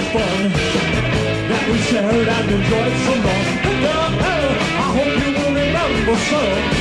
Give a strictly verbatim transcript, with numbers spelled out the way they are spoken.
fun that we shared and enjoyed so long. And uh, I hope you will remember, son.